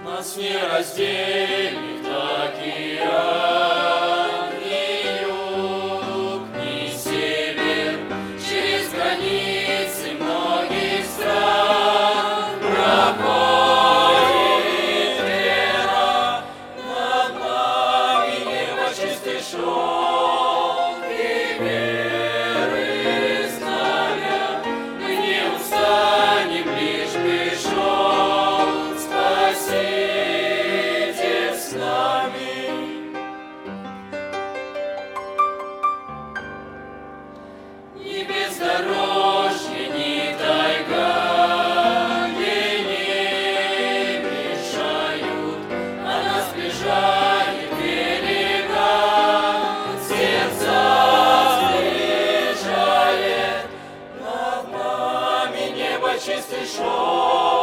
Нас не разделит океан, ни юг, ни север, через границы многих стран проходит вера, над нами небо чистый шел, и веры знамя, мы не устанем, лишь пришел Спаситель с нами. Ни бездорожье, ни тайга ей не мешают, она сближает берега, сердца сближает, над нами небо чистый шел.